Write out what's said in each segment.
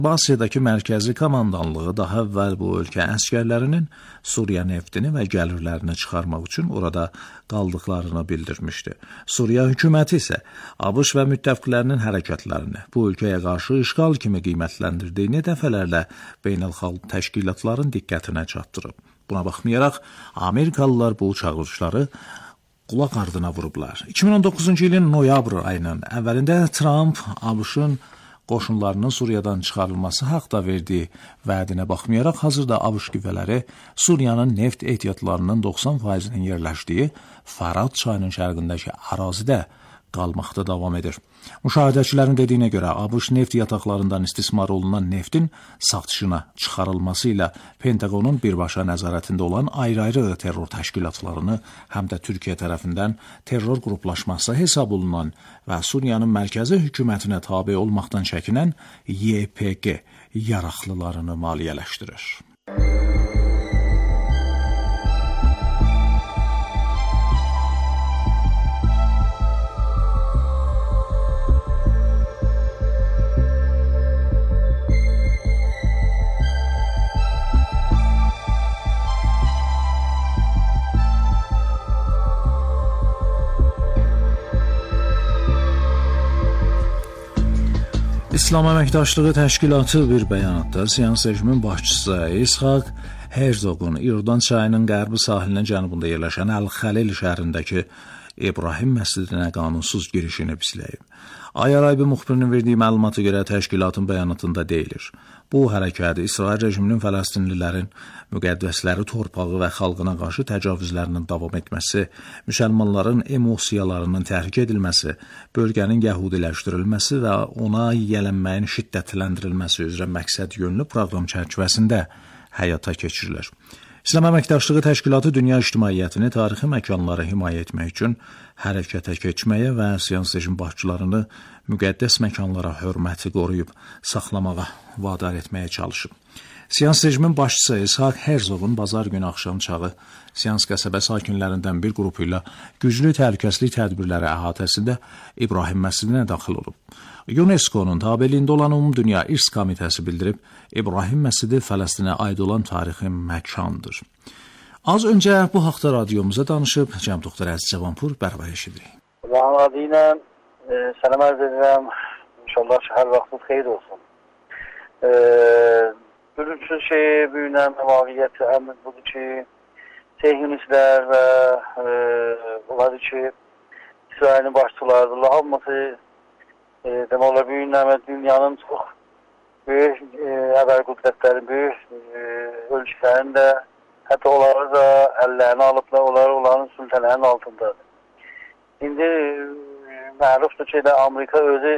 Asiyadakı mərkəzi komandanlığı daha əvvəl bu ölkə əskərlərinin Suriya neftini və gəlirlərini çıxarmaq üçün orada qaldıqlarını bildirmişdi. Suriya hökuməti isə ABŞ və müttəfiqlərinin hərəkətlərini bu ölkəyə qarşı işğal kimi qiymətləndirdiyini dəfələrlə beynəlxalq təşkilatların diqqətinə çatdırıb. Buna baxmayaraq, Amerikalılar bu çağırışları qulaq ardına vurublar. 2019-cu ilin noyabr ayının əvvəlində Trump ABŞ-ın qoşunlarının Suriyadan çıxarılması haqda verdiyi vədinə baxmayaraq, hazırda ABŞ qüvvələri Suriyanın neft ehtiyatlarının 90%-nin yerləşdiyi Fərat çayının şərqindəki ərazidə qalmaqda davam edir. Müşahidəçilərin dediyinə görə ABŞ neft yataqlarından istismar olunan neftin satışına çıxarılması ilə Pentaqonun birbaşa nəzarətində olan ayrı-ayrı terror təşkilatlarını həm də Türkiyə tərəfindən terror qruplaşması hesab olunan və Suriyanın mərkəzi hökumətinə tabe olmaqdan çəkinən YPG yaraqlılarını maliyyələşdirir. İslam Əməkdaşlığı Təşkilatı bir bəyanatda Siyans rejimin başçısı İshak Herzogun İordan çayının qərbi sahilinin cənubunda yerləşən Əl-Xəlil şəhərindəki İbrahim məscidinə qanunsuz girişini pisləyib. Ayaraybi müxbirinin verdiyi məlumata görə təşkilatın bəyanatında deyilir. Bu hərəkət İsrail rejiminin Fələstinlilərin müqəddəsləri torpağı və xalqına qarşı təcavüzlərinin davam etməsi, müsəlmanların emosiyalarının təhrik edilməsi, bölgənin yəhudiləşdirilməsi və ona yiyələnməyin şiddətləndirilməsi üzrə məqsəd yönlü proqram çərçivəsində həyata keçirilir. İslam Əməkdaşlığı Təşkilatı dünya ictimaiyyətini tarixi məkanları himayə etmək üçün hərəkətə keçməyə və Siyans rejim başçılarını müqəddəs məkanlara hörməti qoruyub saxlamağa vadar etməyə çalışıb. Siyans rejimin başçısı İshak Herzogun bazar günü axşam çağı Siyans qəsəbə sakinlərindən bir qrupu ilə güclü təhlükəsizlik tədbirləri əhatəsində İbrahim məscidinə daxil olub. UNESCO-nun tabeliyində olan Ümumdünya İrs Komitəsi bildirib, İbrahim məscidi Fələstinə aid olan tarixi məkandır. Az öncə bu haqda radiomuza danışıb, Cəm Doktor Əziz Cavanpur bərabər eşidirik. Allahın adı ilə sənəm ərz edirəm, inşallah hər vaxtınız xeyir olsun. Bürünsüz büyünən vaqiyyəti əmr budur ki, Seyyunistlər və bunlar ki, İsrailin başçılarıdırlar, hamısı demək olar büyünləmə dünyanın çox böyük əvvəl qüdrətlərin, böyük ölçülərin də hətta onları da əllərini alıblar, onların sültənlərinin altındadır. İndi mərufdur ki, Amerika özü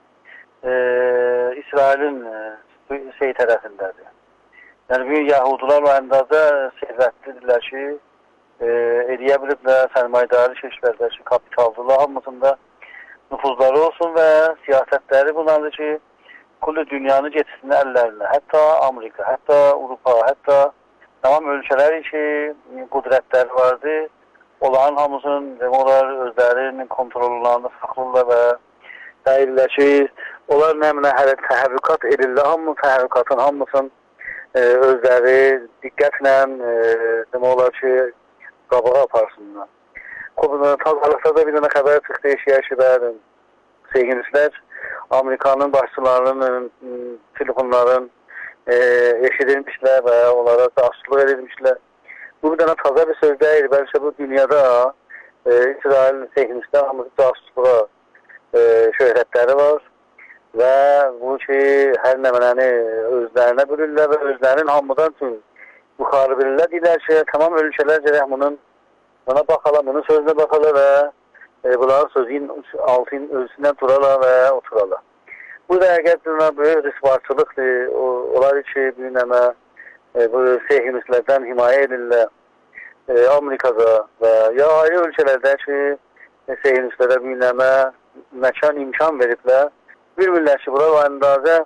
İsrailin tərəfindədir. Yəni, büyük Yahudular o əndazə seyvətlidirlər ki, eləyə biliblər, sərmayədarı şirkətlər ki, kapitaldırlar, hamısında nüfuzları olsun və siyasətləri bunlardır ki, kulli dünyanı getirsin əllərinə. Hətta Amerika, hətta Avropa, hətta tamam ölkələr ki, qudrətləri vardı. Onların hamısının özlərinin kontrollarını saxlırlar və deyirlər ki, onlar nəminə təhərrükat edirlər. Hamı təhərrükatın hamısının özləri diqqətlə demək olar ki, qabağa aparsınlar. Tazalıqda da bir dənə xəbər çıxdı eşiyəşilərin Seyyunistlər Amerikanın başçılarının telefonların eşidilmişlər və onlara casusluq edilmişlər. Bu bir dənə taza bir söz deyil. Bəlkə bu dünyada İsrail Seyyunistlər hamısı casusluğa şöhrətləri var və bu ki, hər nəmələni özlərinə bürürlər və özlərinin hamıdan üçün yuxarı bilirlər. Deyirlər ki, tamam ölkələr gərək buna baxalar, bunun sözünə baxalar və bunların sözün altın ölçüsündən durarlar və oturarlar. Bu da həqiqətən böyük rüsvarçılıqdır. Onlar ki, büyünəmə bu Seyyunistlərdən himayə edirlər Amerikada və ya ayrı ölkələrdə ki, Seyyunistlərə büyünəmə məkan, imkan veriblər. Bilmirlər ki, bunlar o əndazə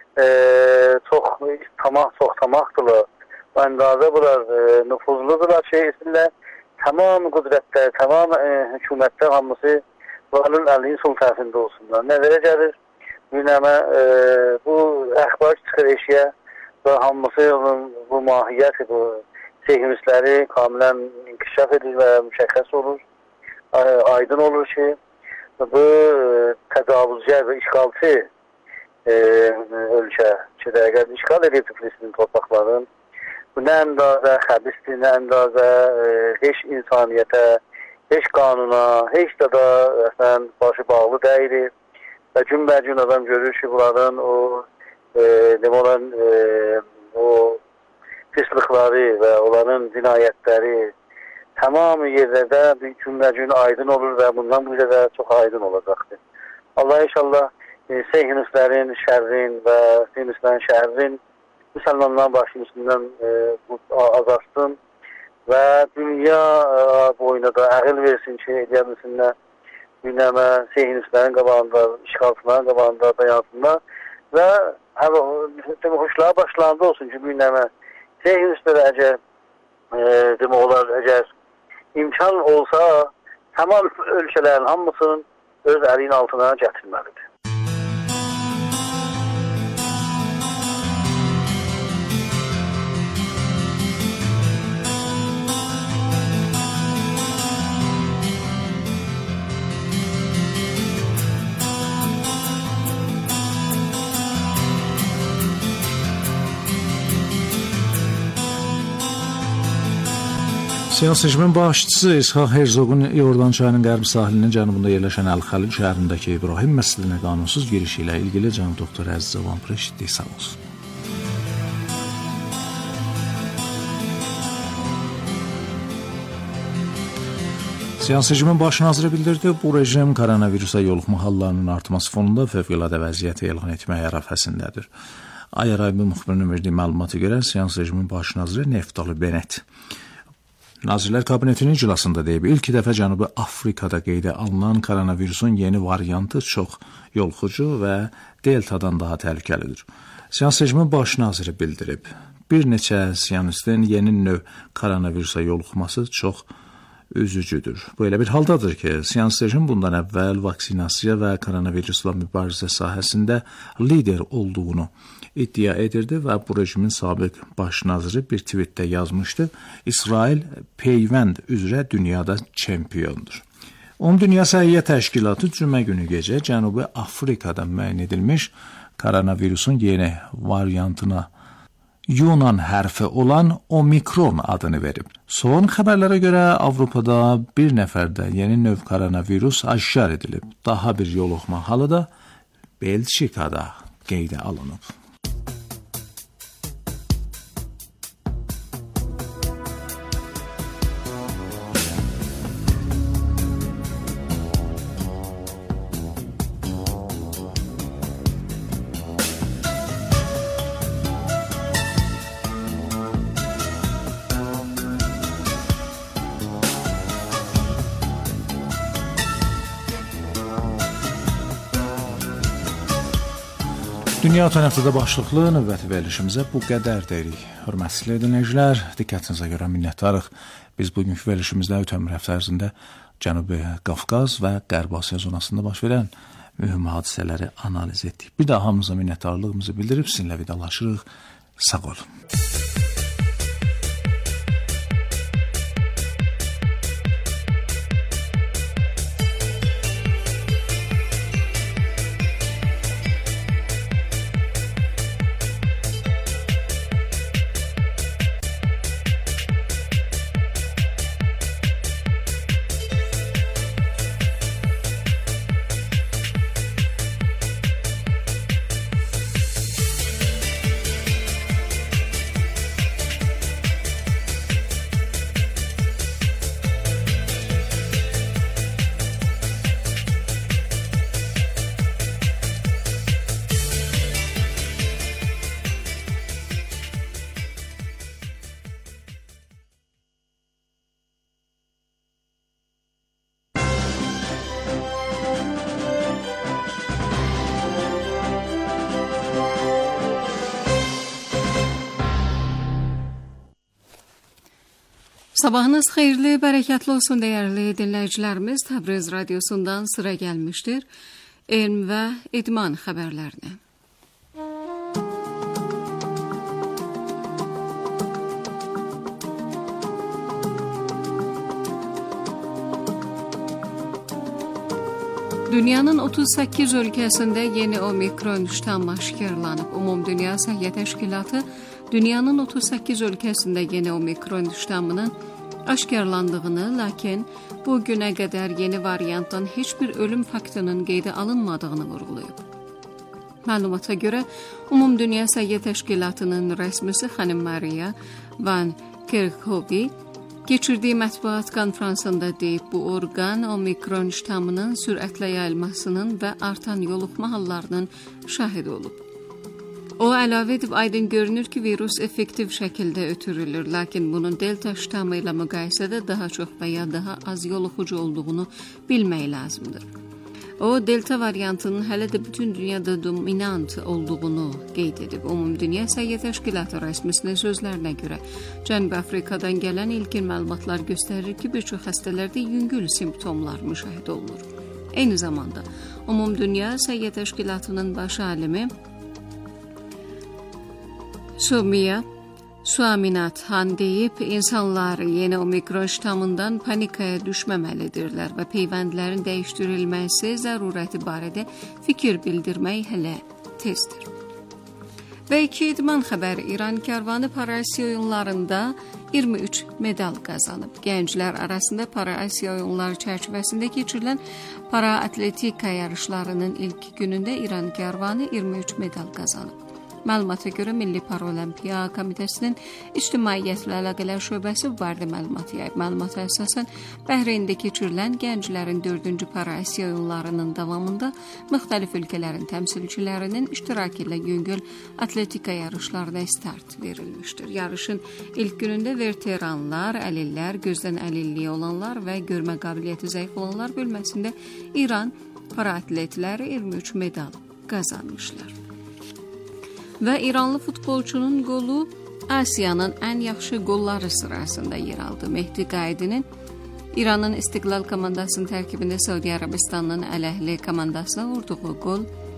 çox tamaqdırlar. O əndazə bunlar nüfuzludurlar ki, istəyirlər. Tamam qudrətlər, tamam hökumətlər hamısı bunların əlinin sol tərəfində olsunlar. Nəzərə gəlir, bu əxbar çıxır eşiyə və hamısı bu mahiyyət, bu seyhunistləri kamilən inkişaf edir və müşəxəs olur. Aydın olur ki, bu təcavüzcə və işğalçı ölkə ki, dəqiqət işğal edib Filistin torpaqlarının. Bu nə əndazə xəbisdir, nə əndazə heç insaniyyətə, heç qanuna, heç də başı bağlı deyilir. Və gün adam görür ki, bunların o pislikləri və onların cinayətləri tamamı yerlərdə bir gün aydın olur və bundan bu da çox aydın olacaqdır. Allah inşallah seyhunistlərin şərrin və seyhunistlərin şərrin müsəlmanların başının üstündən azalsın və dünya boyuna da əqil versin ki, edə bilsinlər gündəmə seyhunistlərin qabağında, işğalçıların qabağında dayansınlar və xoşlara başlarında olsun ki, gündəmə seyhunistlərə əgər imkan olsa, həman ölkələrin hamısının öz əlinin altına gətirməlidir. Siyasi rejimin başçısı İshak Herzog'un İordan çayının qərb sahilinin cənubunda yerləşən Əl-Xəlil şəhərindəki İbrahim məscidinə qanunsuz girişi ilə ilgili cənab doktor Əziz Avanpur eşitdik, sağ olsun. Siyasi rejimin baş naziri bildirdi, bu rejim koronavirusa yoluxma hallarının artması fonunda fövqəladə vəziyyəti elan etmək ərəfəsindədir. Ayaraybi müxbirinin verdiyi məlumata görə siyasi rejimin baş naziri Neftali Bennett Nazirlər Kabinetinin iclasında deyib, ilk dəfə Cənubi Afrikada qeydə alınan koronavirusun yeni variantı çox yoluxucu və deltadan daha təhlükəlidir. Siyasi rejimin baş naziri bildirib, bir neçə siyanistin yeni növ koronavirusa yoluxması çox üzücüdür. Bu elə bir haldadır ki, siyasi rejim bundan əvvəl vaksinasiya və koronavirusla mübarizə sahəsində lider olduğunu iddia edirdi və bu rejimin sabiq baş naziri bir tweetdə yazmışdı, İsrail peyvənd üzrə dünyada çempiondur. Dünya Səhiyyə Təşkilatı cümə günü gecə Cənubi Afrikada müəyyən edilmiş koronavirusun yeni variantına Yunan hərfi olan Omikron adını verib. Son xəbərlərə görə Avropada bir nəfərdə yeni növ koronavirus aşkar edilib. Daha bir yoluxma halı da Belçikada qeydə alınıb. Dünya ötən həftədə başlıqlı növbəti verilişimizə bu qədər deyirik. Hörmətli dinləyicilər, diqqətinizə görə minnətdarıq. Biz bugünkü verilişimizdə ötən bir həftə ərzində Cənubi Qafqaz və Qərb Asiya zonasında baş verən mühüm hadisələri analiz etdik. Bir daha hamınıza minnətdarlığımızı bildirib sizinlə vidalaşırıq. Sağ olun. Sabahınız xeyirli, bərəkətli olsun dəyərli dinləyicilərimiz. Təbriz radiosundan sıra gəlmişdir elm və idman xəbərlərinə. Dünyanın 38 ölkəsində yeni omikron ştamı aşkarlanıb. Ümumdünya Səhiyyə Təşkilatı dünyanın 38 ölkəsində yeni omikron ştamının aşkarlandığını, lakin bu günə qədər yeni variantdan heç bir ölüm faktının qeydə alınmadığını vurğulayıb. Məlumata görə, Ümumdünya Səhiyyə Təşkilatının rəsmisi xanım Maria Van Kerkhove geçirdiği mətbuat konferansında deyib, bu orqan omikron ştamının sürətlə yayılmasının və artan yoluxma hallarının şahidi olub. O əlavə edib, aydın görünür ki, virus effektiv şəkildə ötürülür, lakin bunun delta ştamı ilə müqayisədə daha çox və ya daha az yoluxucu olduğunu bilmək lazımdır. O, delta variantının hələ də bütün dünyada dominant olduğunu qeyd edib. Ümumdünya Səhiyyə Təşkilatı rəsmisinin sözlərinə görə, Cənubi Afrikadan gələn ilkin məlumatlar göstərir ki, bir çox xəstələrdə yüngül simptomlar müşahidə olunur. Eyni zamanda, Ümumdünya Səhiyyə Təşkilatının baş alimi Soumya Swaminathan deyib, insanlar yeni omikron ştamından panikaya düşməməlidirlər və peyvəndlərin dəyişdirilməsi zərurəti barədə fikir bildirmək hələ tezdir. Və iki idman xəbəri. İran Karvanı Para-Asiya oyunlarında 23 medal qazanıb. Gənclər arasında Para-Asiya oyunları çərçivəsində keçirilən para-atletika yarışlarının ilk günündə İran Karvanı 23 medal qazanıb. Məlumata görə Milli Paralimpiya Komitəsinin İctimaiyyətlə Əlaqələr şöbəsi bu barədə məlumat yayıb. Məlumata əsasən, Bəhreyndə keçirilən gənclərin 4-cü Para-Asiya oyunlarının davamında müxtəlif ölkələrin təmsilçilərinin iştirakı ilə yüngül atletika yarışlarına start verilmişdir. Yarışın ilk günündə veteranlar, əlillər, gözdən əlilliyi olanlar və görmə qabiliyyəti zəif olanlar bölməsində İran para-atletləri 23 medal qazanmışlar. Və İranlı futbolçunun qolu Asiyanın ən yaxşı qolları sırasında yer aldı. Mehdi Qaidinin İranın İstiqlal komandasının tərkibində Səudiyyə Ərəbistanının Əl-Əhli komandasına vurduğu qol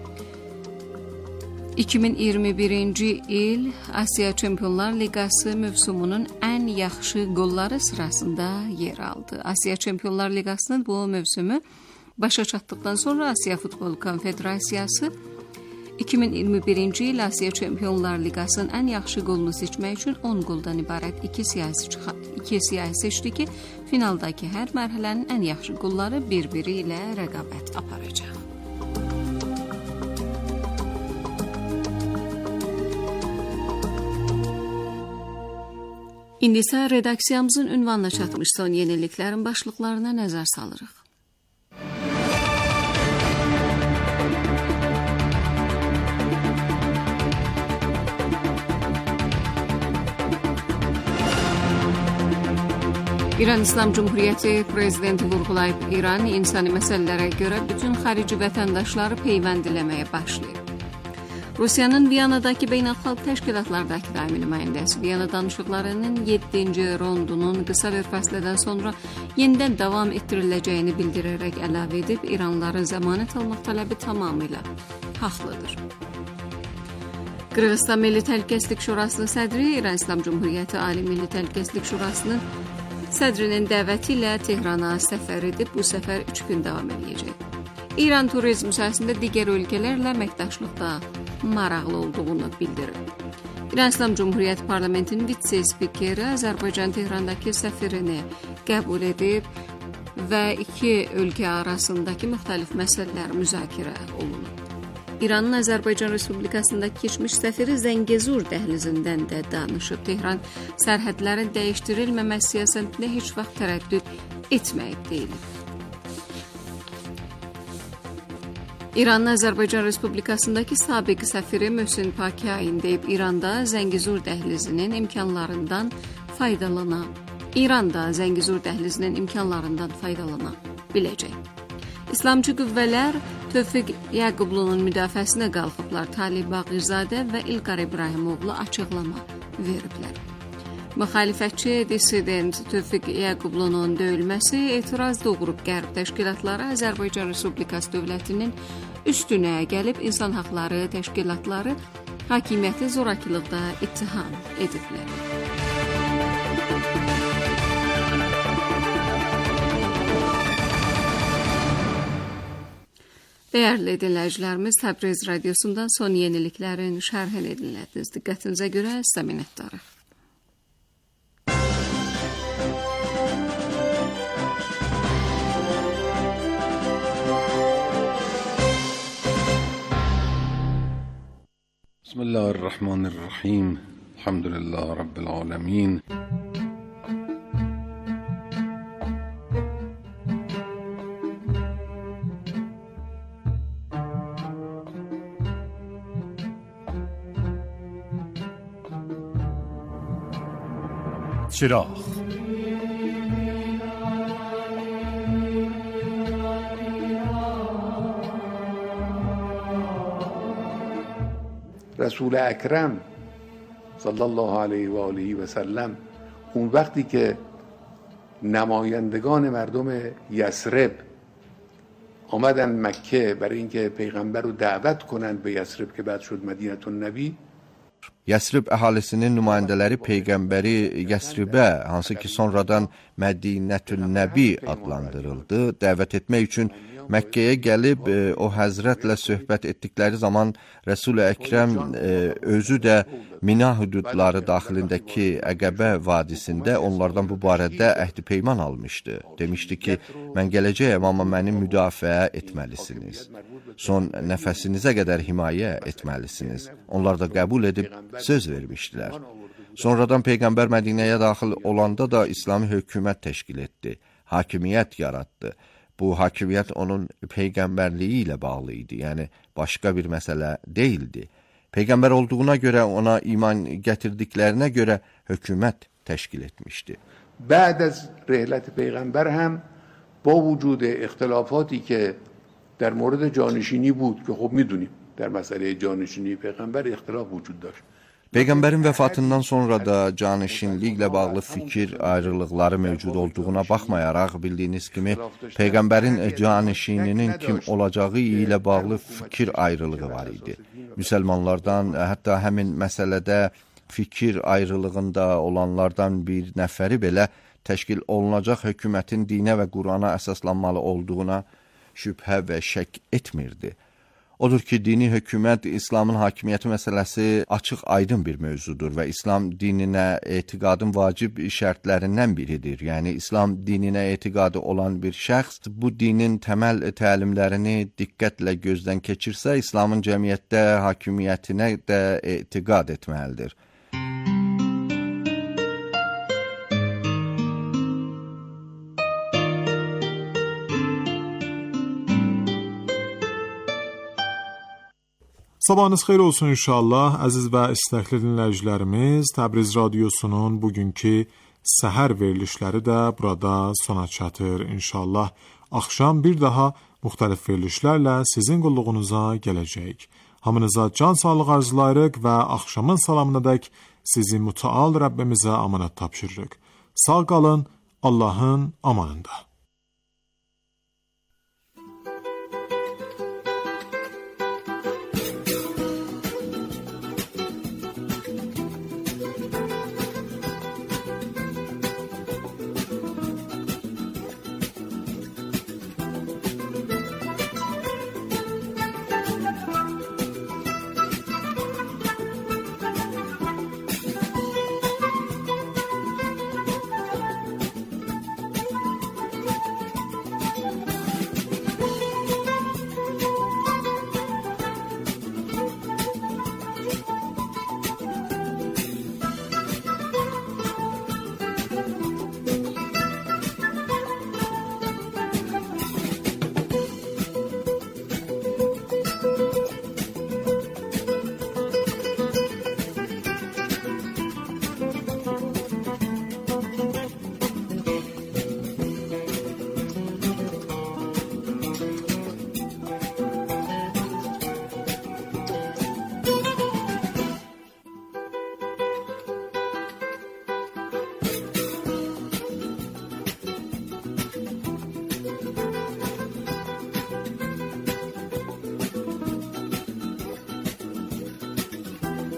2021-ci il Asiya Çempionlar Liqası mövsumunun ən yaxşı qolları sırasında yer aldı. Asiya Çempionlar Liqasının bu mövsümü başa çatdıqdan sonra Asiya Futbol Konfederasiyası 2021-ci il Asiya Çempionlar Liqasının ən yaxşı qolunu seçmək üçün 10 qoldan ibarət 2 siyasi seçdi ki, finaldakı hər mərhələnin ən yaxşı qolları bir-biri ilə rəqabət aparacaq. İndi isə redaksiyamızın ünvanına çatmış son yeniliklərin başlıqlarına nəzər salırıq. İran İslam Cumhuriyyəti prezidenti vurğulayıb, İran insani məsələlərə görə bütün xarici vətəndaşları peyvəndləməyə başlayıb. Rusiyanın Viyanadakı beynəlxalq təşkilatlardakı daimi nümayəndəsi Viyana danışıqlarının 7-ci raundunun qısa bir fəslədən sonra yenidən davam etdiriləcəyini bildirərək əlavə edib, İranlıların zəmanət almaq tələbi tamamilə haqlıdır. Qırğızstan Milli Təhlükəsizlik Şurasının sədri İran İslam Cumhuriyyəti Ali Milli Təhlükəsizlik Şurasının sədrinin dəvəti ilə Tehrana səfər edib, bu səfər 3 gün davam edəcək. İran turizm sahəsində digər ölkələrlə əməkdaşlıqda maraqlı olduğunu bildirib. İran İslam Cumhuriyyəti Parlamentinin vitse-spikeri Azərbaycan Tehrandakı səfirini qəbul edib və iki ölkə arasındakı müxtəlif məsələlər müzakirə olunub. İranın Azərbaycan Respublikasındakı keçmiş səfiri Zəngəzur dəhlizindən də danışıb. Tehran sərhədlərin dəyişdirilməməsi siyasətində heç vaxt tərəddüd etməyib deyilib. İranın Azərbaycan Respublikasındakı sabiq səfiri Möhsin Pakiayin deyib, İranda Zəngəzur dəhlizinin imkanlarından faydalana biləcək. İslamcı qüvvələr Tövfiq Yaqublu'nun müdafiəsinə qalxıblar. Talib Bağırzadə və İlqar İbrahimoğlu açıqlama veriblər. Müxalifətçi dissident Tövfiq Yaqublu'nun döyülməsi etiraz doğurub. Qərb təşkilatları Azərbaycan Respublikası dövlətinin üstünə gəlib insan haqları təşkilatları hakimiyyəti zorakılıqda ittiham ediblər. Değerli dinləyicilərimiz, Təbriz Radyosu'ndan son yeniliklərin şərhini dinlədiniz. Diqqətinizə görə sizə minnətdarıq. Bismillahirrahmanirrahim. Elhamdülillah Rabbil alemin. چراغ رسول اکرم صلی الله علیه و آله و سلم اون وقتی که نمایندگان مردم یثرب آمدن مکه برای اینکه پیغمبر رو دعوت کنند به یثرب که بعد شد مدینه النبی، Yəsrib əhalisinin nümayəndələri Peyğəmbəri Yəsribə, hansı ki sonradan Mədinətün-Nəbi adlandırıldı, dəvət etmək üçün Məkkəyə gəlib o həzrətlə söhbət etdikləri zaman Rəsul-i Əkrəm özü də Mina hüdudları daxilindəki Əqəbə vadisində onlardan bu barədə əhd-i peyman almışdı. Demişdi ki, mən gələcəyəm, amma məni müdafiə etməlisiniz. Son nəfəsinizə qədər himayə etməlisiniz. Onlar da qəbul edib söz vermişdilər. Sonradan Peyğəmbər Mədinəyə daxil olanda da İslami hökumət təşkil etdi, hakimiyyət yaratdı. Bu hakimiyyət onun peyğəmbərliyi ilə bağlı idi, yəni başqa bir məsələ deyildi. Peyğəmbər olduğuna görə, ona iman gətirdiklərinə görə hökumət təşkil etmişdi. بعد از رحلت پیغمبر هم با وجود اختلافاتی که در مورد جانشینی بود که خب میدونیم در مسئله جانشینی پیغمبر اختلاف وجود داشت. Peyğəmbərin vəfatından sonra da canişinliklə bağlı fikir ayrılıqları mövcud olduğuna baxmayaraq, bildiyiniz kimi, Peyğəmbərin canişininin kim olacağı ilə bağlı fikir ayrılığı var idi. Müsəlmanlardan, hətta həmin məsələdə fikir ayrılığında olanlardan bir nəfəri belə təşkil olunacaq hökumətin dinə və Qurana əsaslanmalı olduğuna şübhə və şək etmirdi. Odur ki, dini hökumət, İslamın hakimiyyəti məsələsi açıq aydın bir mövzudur və İslam dininə etiqadın vacib şərtlərindən biridir. Yəni, İslam dininə etiqadı olan bir şəxs bu dinin təməl təlimlərini diqqətlə gözdən keçirsə, İslamın cəmiyyətdə hakimiyyətinə də etiqad etməlidir. Sabahınız xeyir olsun inşallah. Əziz və istəkli dinləyicilərimiz, Təbriz Radyosu'nun bugünkü səhər verilişləri də burada sona çatır. İnşallah axşam bir daha müxtəlif verilişlərlə sizin qulluğunuza gələcək. Hamınıza can sağlıq arzulayırıq və axşamın salamınadək sizi mütəal Rəbbimizə amanət tapşırırıq. Sağ qalın, Allahın amanında.